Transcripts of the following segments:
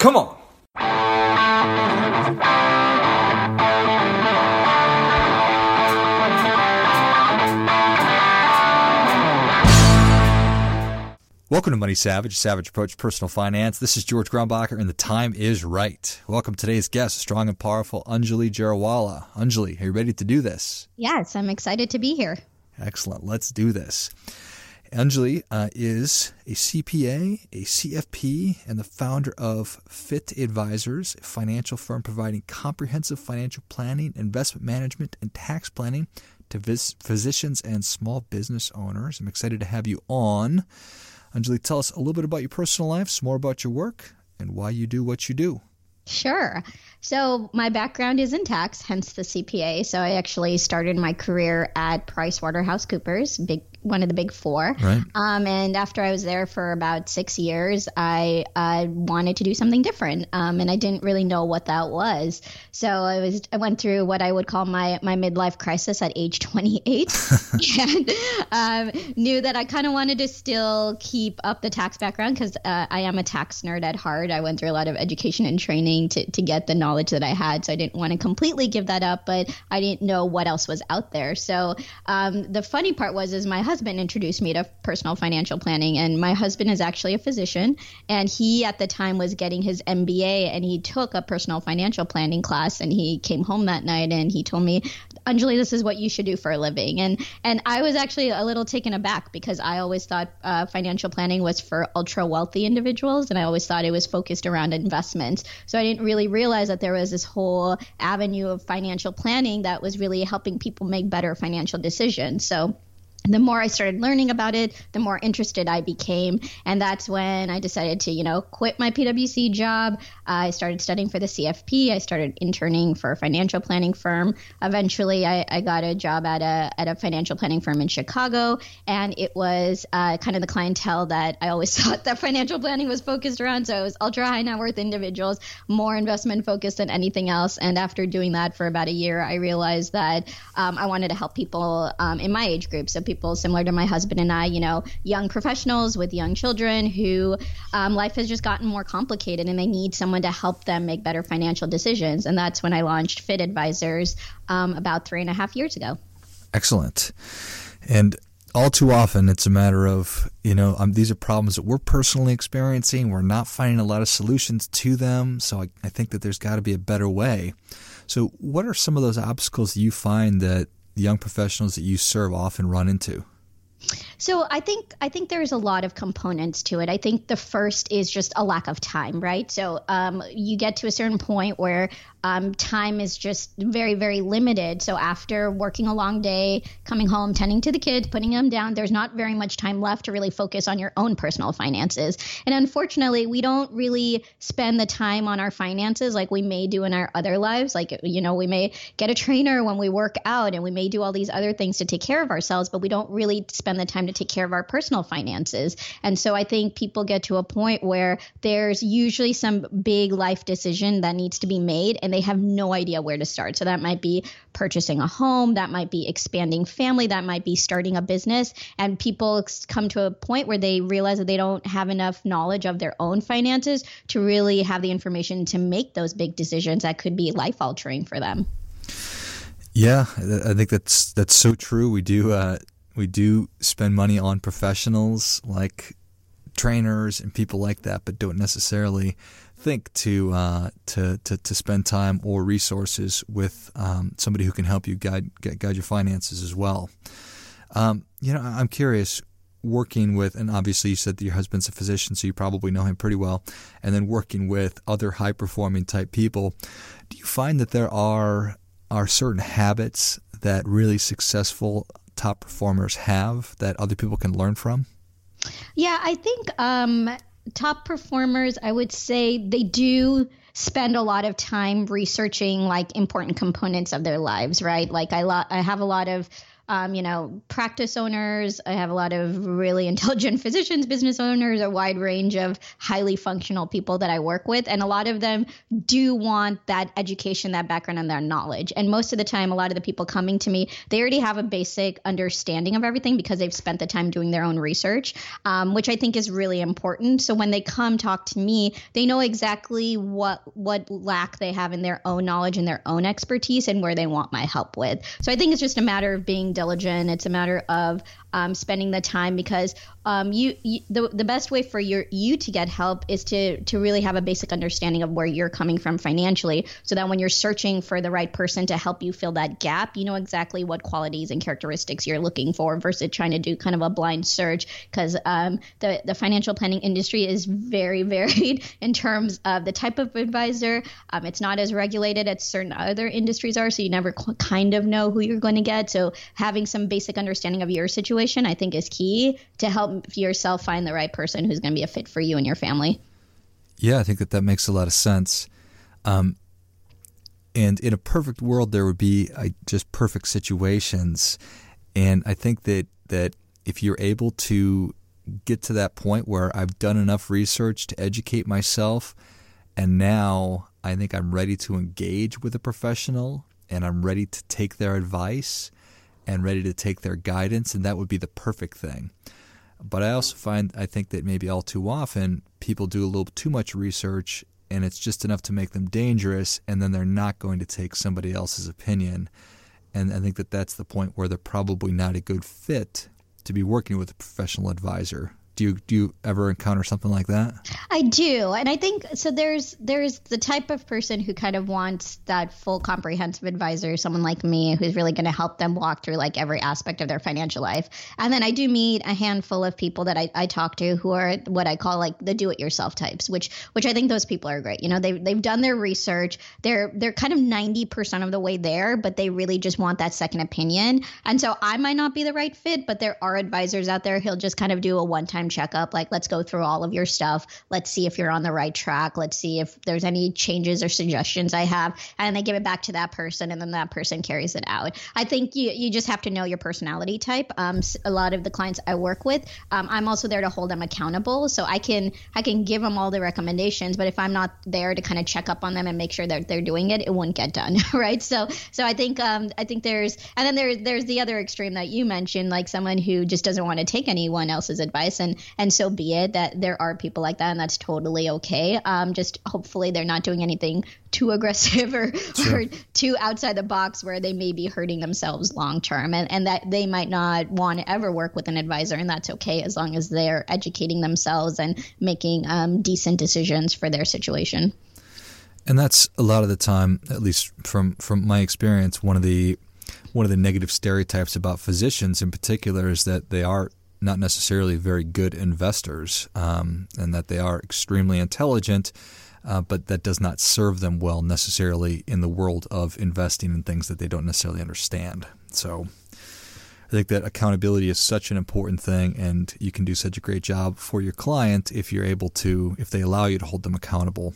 Come on. Welcome to Money Savage, Savage Approach to Personal Finance. This is George Grumbacher, and the time is right. Welcome to today's guest, strong and powerful Anjali Jariwala. Anjali, are you ready to do this? Yes, I'm excited to be here. Excellent. Let's do this. Anjali is a CPA, a CFP, and the founder of Fit Advisors, a financial firm providing comprehensive financial planning, investment management, and tax planning to physicians and small business owners. I'm excited to have you on. Anjali, tell us a little bit about your personal life, some more about your work, and why you do what you do. Sure. So my background is in tax, hence the CPA. So I actually started my career at PricewaterhouseCoopers, one of the big four. Right. And after I was there for about 6 years, I wanted to do something different. And I didn't really know what that was. So I went through what I would call my midlife crisis at age 28 and knew that I kind of wanted to still keep up the tax background because I am a tax nerd at heart. I went through a lot of education and training to get the knowledge that I had. So I didn't want to completely give that up, but I didn't know what else was out there. So the funny part is my husband introduced me to personal financial planning, and my husband is actually a physician, and he at the time was getting his MBA, and he took a personal financial planning class, and he came home that night and he told me, Anjali, this is what you should do for a living. And I was actually a little taken aback because I always thought financial planning was for ultra wealthy individuals, and I always thought it was focused around investments. So I didn't really realize that there was this whole avenue of financial planning that was really helping people make better financial decisions. So the more I started learning about it, the more interested I became. And that's when I decided to, quit my PwC job. I started studying for the CFP. I started interning for a financial planning firm. Eventually, I got a job at a financial planning firm in Chicago. And it was kind of the clientele that I always thought that financial planning was focused around. So it was ultra high net worth individuals, more investment focused than anything else. And after doing that for about a year, I realized that I wanted to help people in my age group. So people similar to my husband and I, young professionals with young children who life has just gotten more complicated and they need someone to help them make better financial decisions. And that's when I launched Fit Advisors about 3.5 years ago. Excellent. And all too often, it's a matter of, these are problems that we're personally experiencing. We're not finding a lot of solutions to them. So I think that there's got to be a better way. So what are some of those obstacles you find that the young professionals that you serve often run into? So I think there's a lot of components to it. I think the first is just a lack of time, right? So you get to a certain point where time is just very, very limited. So after working a long day, coming home, tending to the kids, putting them down, there's not very much time left to really focus on your own personal finances. And unfortunately, we don't really spend the time on our finances like we may do in our other lives. Like, we may get a trainer when we work out and we may do all these other things to take care of ourselves, but we don't really spend the time to take care of our personal finances. And so I think people get to a point where there's usually some big life decision that needs to be made and they have no idea where to start. So that might be purchasing a home, that might be expanding family, that might be starting a business. And people come to a point where they realize that they don't have enough knowledge of their own finances to really have the information to make those big decisions that could be life altering for them. Yeah, I think that's so true. We do spend money on professionals like trainers and people like that, but don't necessarily think to spend time or resources with somebody who can help you guide your finances as well. I'm curious, working with, and obviously you said that your husband's a physician, so you probably know him pretty well, and then working with other high-performing type people, do you find that there are certain habits that really successful top performers have that other people can learn from? Yeah, I think top performers, I would say they do spend a lot of time researching like important components of their lives, right? Like I have a lot of practice owners. I have a lot of really intelligent physicians, business owners, a wide range of highly functional people that I work with. And a lot of them do want that education, that background, and that knowledge. And most of the time, a lot of the people coming to me, they already have a basic understanding of everything because they've spent the time doing their own research, which I think is really important. So when they come talk to me, they know exactly what lack they have in their own knowledge and their own expertise and where they want my help with. So I think it's just a matter of being diligent. It's a matter of spending the time, because the best way for you to get help is to really have a basic understanding of where you're coming from financially, so that when you're searching for the right person to help you fill that gap, you know exactly what qualities and characteristics you're looking for, versus trying to do kind of a blind search, because the financial planning industry is very varied in terms of the type of advisor. It's not as regulated as certain other industries are, so you never kind of know who you're going to get. So having some basic understanding of your situation, I think, is key to help yourself find the right person who's going to be a fit for you and your family. Yeah, I think that makes a lot of sense. And in a perfect world, there would be just perfect situations. And I think that if you're able to get to that point where I've done enough research to educate myself, and now I think I'm ready to engage with a professional, and I'm ready to take their advice and ready to take their guidance, and that would be the perfect thing. But I also I think that maybe all too often people do a little too much research, and it's just enough to make them dangerous, and then they're not going to take somebody else's opinion. And I think that that's the point where they're probably not a good fit to be working with a professional advisor. Do you ever encounter something like that? I do. And I think so there's the type of person who kind of wants that full comprehensive advisor, someone like me, who's really going to help them walk through like every aspect of their financial life. And then I do meet a handful of people that I talk to who are what I call like the do-it-yourself types, which I think those people are great. You know, they've done their research. They're kind of 90% of the way there, but they really just want that second opinion. And so I might not be the right fit, but there are advisors out there who'll just kind of do a one-time checkup, like let's go through all of your stuff, let's see if you're on the right track, let's see if there's any changes or suggestions I have, and they give it back to that person, and then that person carries it out. I think you just have to know your personality type. A lot of the clients I work with, I'm also there to hold them accountable, so I can give them all the recommendations, but if I'm not there to kind of check up on them and make sure that they're doing it, it won't get done, right? So I think there's the other extreme that you mentioned, like someone who just doesn't want to take anyone else's advice, and so be it. That there are people like that, and that's totally okay. Just hopefully they're not doing anything too aggressive or too outside the box where they may be hurting themselves long term, and that they might not want to ever work with an advisor, and that's okay as long as they're educating themselves and making decent decisions for their situation. And that's a lot of the time, at least from my experience, one of the negative stereotypes about physicians in particular is that they are not necessarily very good investors, and that they are extremely intelligent, but that does not serve them well necessarily in the world of investing in things that they don't necessarily understand. So I think that accountability is such an important thing, and you can do such a great job for your client if they allow you to hold them accountable.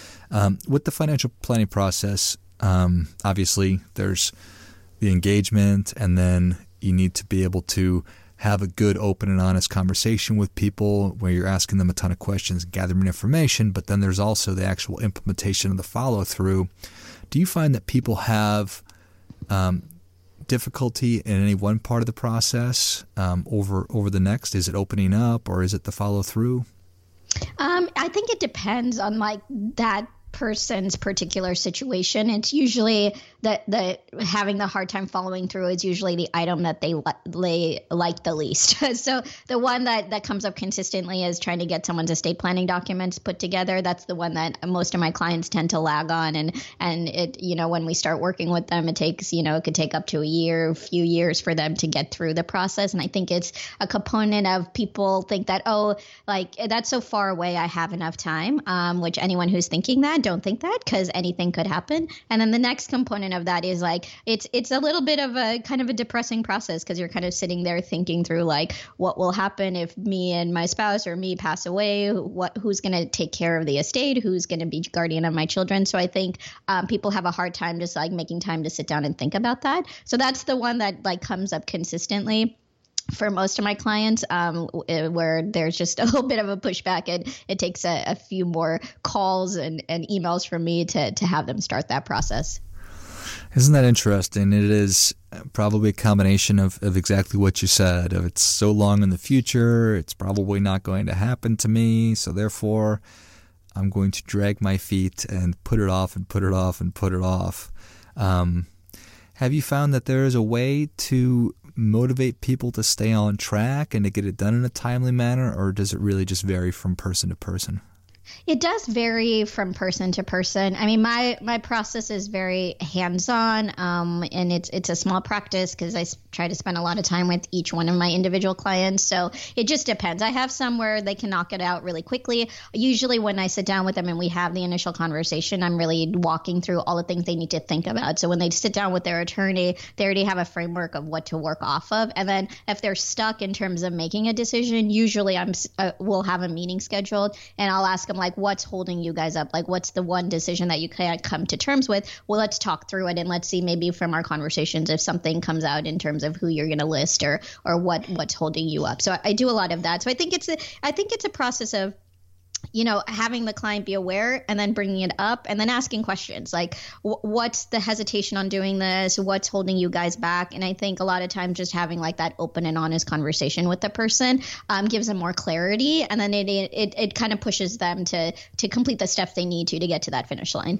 With the financial planning process, obviously there's the engagement, and then you need to be able to have a good, open, and honest conversation with people where you're asking them a ton of questions, gathering information, but then there's also the actual implementation of the follow-through. Do you find that people have difficulty in any one part of the process over the next? Is it opening up, or is it the follow-through? I think it depends on like that person's particular situation. It's usually the having the hard time following through is usually the item that they like the least. So the one that comes up consistently is trying to get someone's estate planning documents put together. That's the one that most of my clients tend to lag on, and it, when we start working with them, it takes, it could take up to a few years for them to get through the process. And I think it's a component of people think that, oh, like that's so far away, I have enough time, which anyone who's thinking that don't think that because anything could happen. And then the next component of that is like it's a little bit of a kind of a depressing process because you're kind of sitting there thinking through like what will happen if me and my spouse or me pass away, who's going to take care of the estate, who's going to be guardian of my children. So I think people have a hard time just like making time to sit down and think about that. So that's the one that like comes up consistently for most of my clients, where there's just a little bit of a pushback, and it takes a few more calls and emails from me to have them start that process. Isn't that interesting? It is probably a combination of exactly what you said. Of it's so long in the future, it's probably not going to happen to me, so therefore I'm going to drag my feet and put it off and put it off and put it off. Have you found that there is a way to motivate people to stay on track and to get it done in a timely manner, or does it really just vary from person to person? It does vary from person to person. I mean, my process is very hands-on, and it's a small practice because I try to spend a lot of time with each one of my individual clients. So it just depends. I have some where they can knock it out really quickly. Usually when I sit down with them and we have the initial conversation, I'm really walking through all the things they need to think about. So when they sit down with their attorney, they already have a framework of what to work off of. And then if they're stuck in terms of making a decision, usually we'll have a meeting scheduled, and I'll ask them, like, what's holding you guys up? Like, what's the one decision that you can't come to terms with? Well, let's talk through it, and let's see maybe from our conversations if something comes out in terms of who you're going to list or what's holding you up. So I do a lot of that. So I think it's a process of, you know, having the client be aware and then bringing it up and then asking questions like, what's the hesitation on doing this? What's holding you guys back? And I think a lot of times just having like that open and honest conversation with the person gives them more clarity. And then it kind of pushes them to complete the steps they need to get to that finish line.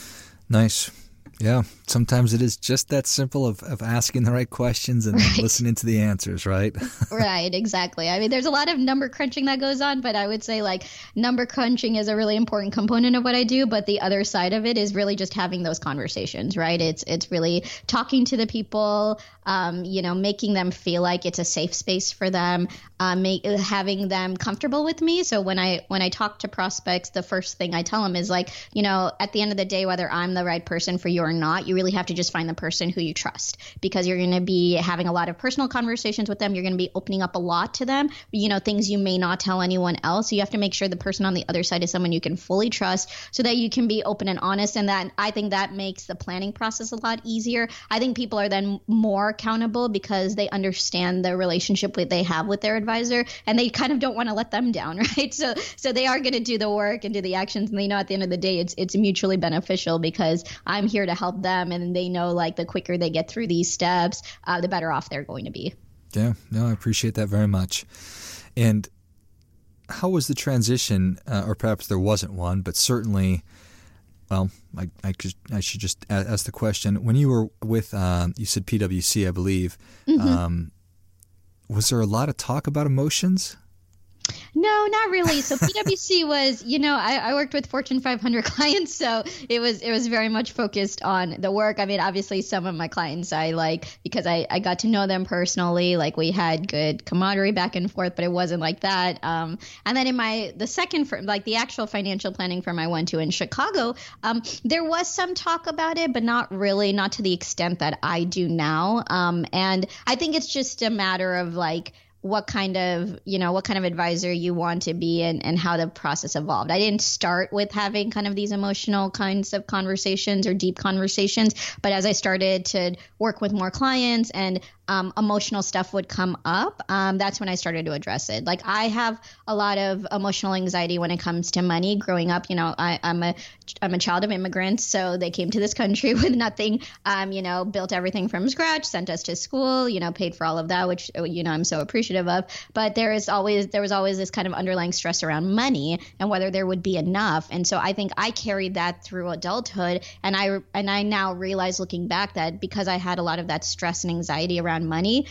Nice. Yeah, sometimes it is just that simple of asking the right questions and then listening to the answers, right? Right, exactly. I mean, there's a lot of number crunching that goes on, but I would say like number crunching is a really important component of what I do. But the other side of it is really just having those conversations, right? It's really talking to the people, making them feel like it's a safe space for them, having them comfortable with me. So when I talk to prospects, the first thing I tell them is like, at the end of the day, whether I'm the right person for you or not, you really have to just find the person who you trust, because you're going to be having a lot of personal conversations with them. You're going to be opening up a lot to them, things you may not tell anyone else. So you have to make sure the person on the other side is someone you can fully trust so that you can be open and honest. And that, I think that makes the planning process a lot easier. I think people are then more accountable because they understand the relationship that they have with their advisor, and they kind of don't want to let them down, right? So they are going to do the work and do the actions, and they know at the end of the day it's mutually beneficial because I'm here to help them, and they know like the quicker they get through these steps, the better off they're going to be. Yeah, no, I appreciate that very much. And how was the transition, or perhaps there wasn't one, but certainly, well, I should just ask the question. When you were with, you said PwC, I believe, was there a lot of talk about emotions? No, not really. So PwC was, I worked with Fortune 500 clients, so it was very much focused on the work. I mean, obviously some of my clients I like because I got to know them personally, like we had good camaraderie back and forth, but it wasn't like that. And then in the second firm, like the actual financial planning firm I went to in Chicago, there was some talk about it, but not to the extent that I do now. And I think it's just a matter of like, what kind of advisor you want to be and how the process evolved. I didn't start with having kind of these emotional kinds of conversations or deep conversations, but as I started to work with more clients and emotional stuff would come up, that's when I started to address it. Like I have a lot of emotional anxiety when it comes to money. Growing up, I'm a child of immigrants, so they came to this country with nothing, built everything from scratch, sent us to school, paid for all of that, which, I'm so appreciative of. But there was always this kind of underlying stress around money and whether there would be enough. And so I think I carried that through adulthood. And I now realize looking back that because I had a lot of that stress and anxiety around money,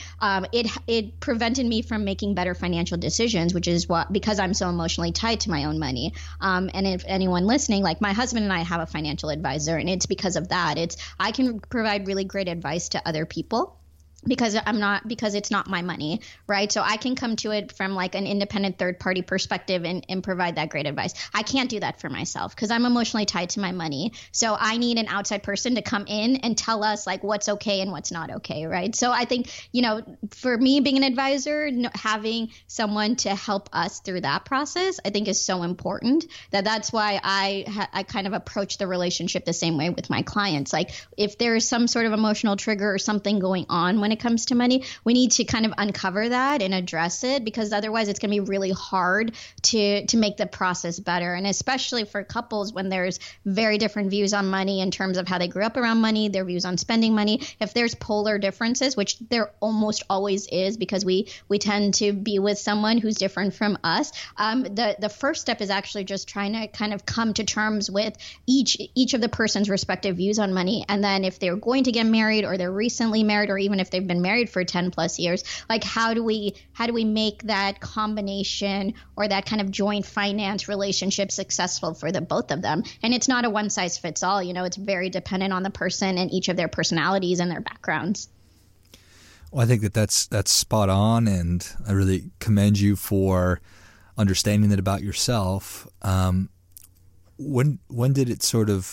it prevented me from making better financial decisions, which is because I'm so emotionally tied to my own money. And if anyone listening, like my husband and I have a financial advisor, and it's because of that. I can provide really great advice to other people. because it's not my money, right? So I can come to it from like an independent third party perspective and provide that great advice. I can't do that for myself because I'm emotionally tied to my money. So I need an outside person to come in and tell us like what's okay and what's not okay, right? So I think, for me being an advisor, having someone to help us through that process, I think is so important that's why I kind of approach the relationship the same way with my clients. Like if there's some sort of emotional trigger or something going on when it comes to money, we need to kind of uncover that and address it, because otherwise it's going to be really hard to make the process better. And especially for couples when there's very different views on money in terms of how they grew up around money, their views on spending money. If there's polar differences, which there almost always is because we tend to be with someone who's different from us, the first step is actually just trying to kind of come to terms with each of the person's respective views on money. And then if they're going to get married or they're recently married, or even if they've been married for 10 plus years, like how do we make that combination or that kind of joint finance relationship successful for the both of them? And it's not a one size fits all, it's very dependent on the person and each of their personalities and their backgrounds. Well, I think that's spot on, and I really commend you for understanding that about yourself. When did it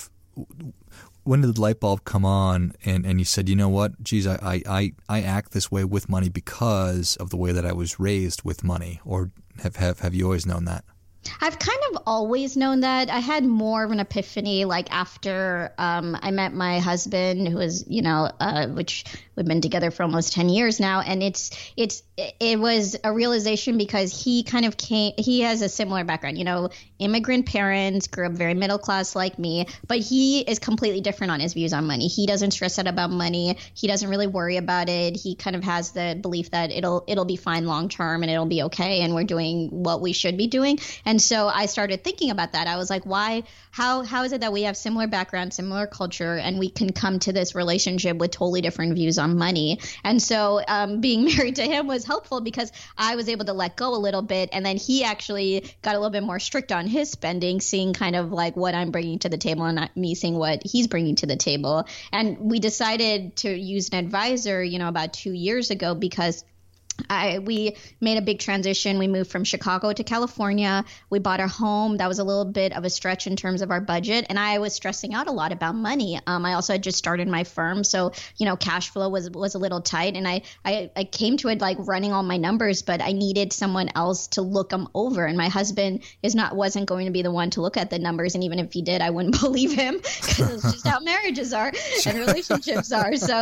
when did the light bulb come on and you said, you know what, geez, I act this way with money because of the way that I was raised with money? Or have you always known that? I've kind of always known that. I had more of an epiphany like after I met my husband, who was, which we've been together for almost 10 years now. And it was a realization because he has a similar background, immigrant parents, grew up very middle class like me, but he is completely different on his views on money. He doesn't stress out about money. He doesn't really worry about it. He kind of has the belief that it'll be fine long term and it'll be okay. And we're doing what we should be doing. And so I started thinking about that. I was like, how is it that we have similar background, similar culture, and we can come to this relationship with totally different views on money? And so being married to him was helpful because I was able to let go a little bit. And then he actually got a little bit more strict on his spending, seeing kind of like what I'm bringing to the table and not me seeing what he's bringing to the table. And we decided to use an advisor, about 2 years ago because we made a big transition. We moved from Chicago to California. We bought our home. That was a little bit of a stretch in terms of our budget. And I was stressing out a lot about money. I also had just started my firm. So, cash flow was a little tight. And I came to it like running all my numbers, but I needed someone else to look them over. And my husband wasn't going to be the one to look at the numbers. And even if he did, I wouldn't believe him because it's just how marriages are and relationships are. So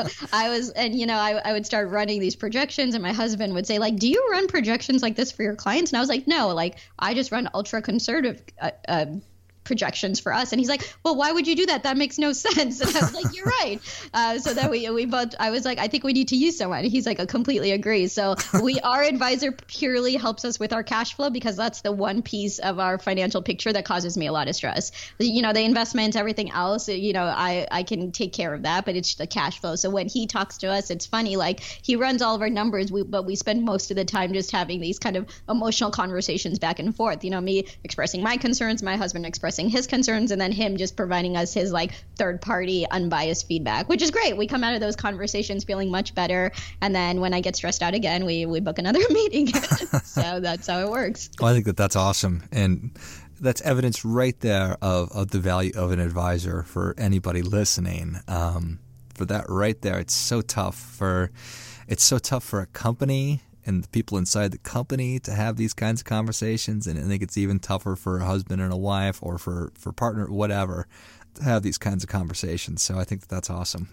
I would start running these projections, and my husband would say, like, do you run projections like this for your clients? And I was like, no, like I just run ultra conservative projections for us. And he's like, well, why would you do that? That makes no sense. And I was like, you're right. So that we both, I was like, I think we need to use someone. He's like, I completely agree. So our advisor purely helps us with our cash flow because that's the one piece of our financial picture that causes me a lot of stress. The investments, everything else, I can take care of that, but it's the cash flow. So when he talks to us, it's funny, like he runs all of our numbers, but we spend most of the time just having these kind of emotional conversations back and forth, me expressing my concerns, my husband expressing his concerns, and then him just providing us his like third party unbiased feedback, which is great. We come out of those conversations feeling much better. And then when I get stressed out again, we book another meeting. So that's how it works. Well, I think that's awesome. And that's evidence right there of the value of an advisor for anybody listening. For that right there, it's so tough for a company and the people inside the company to have these kinds of conversations. And I think it's even tougher for a husband and a wife or for partner, whatever, to have these kinds of conversations. So I think that's awesome.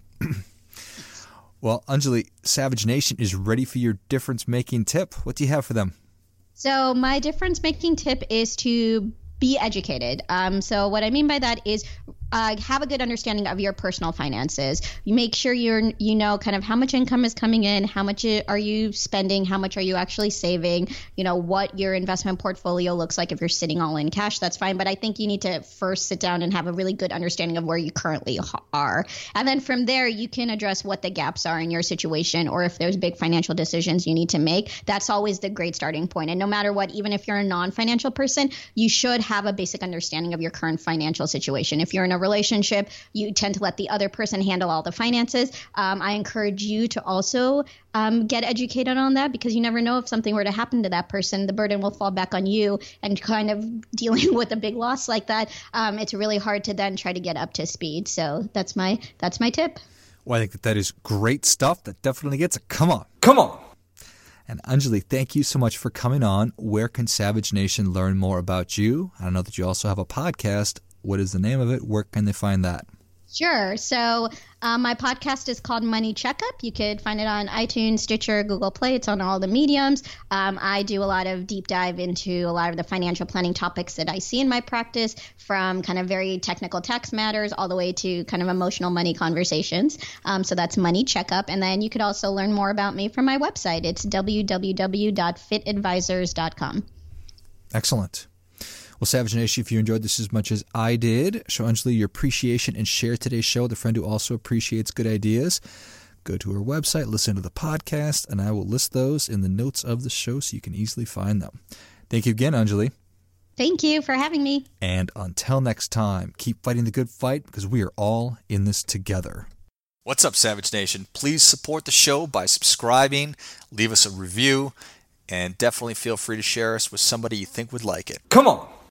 Well, Anjali, Savage Nation is ready for your difference-making tip. What do you have for them? So my difference-making tip is to be educated. So what I mean by that is have a good understanding of your personal finances. You make sure you know kind of how much income is coming in, how much are you spending, how much are you actually saving, what your investment portfolio looks like. If you're sitting all in cash, that's fine. But I think you need to first sit down and have a really good understanding of where you currently are. And then from there, you can address what the gaps are in your situation, or if there's big financial decisions you need to make. That's always the great starting point. And no matter what, even if you're a non-financial person, you should have a basic understanding of your current financial situation. If you're in a relationship, you tend to let the other person handle all the finances. I encourage you to also get educated on that, because you never know if something were to happen to that person, the burden will fall back on you. And kind of dealing with a big loss like that, it's really hard to then try to get up to speed. So that's my tip. Well, I think that is great stuff. That definitely gets a come on. And Anjali, thank you so much for coming on. Where can Savage Nation learn more about you? I know that you also have a podcast. What is the name of it? Where can they find that? Sure. So my podcast is called Money Checkup. You could find it on iTunes, Stitcher, Google Play. It's on all the mediums. I do a lot of deep dive into a lot of the financial planning topics that I see in my practice, from kind of very technical tax matters all the way to kind of emotional money conversations. So that's Money Checkup. And then you could also learn more about me from my website. It's www.fitadvisors.com. Excellent. Well, Savage Nation, if you enjoyed this as much as I did, show Anjali your appreciation and share today's show with a friend who also appreciates good ideas. Go to her website, listen to the podcast, and I will list those in the notes of the show so you can easily find them. Thank you again, Anjali. Thank you for having me. And until next time, keep fighting the good fight, because we are all in this together. What's up, Savage Nation? Please support the show by subscribing, leave us a review, and definitely feel free to share us with somebody you think would like it. Come on!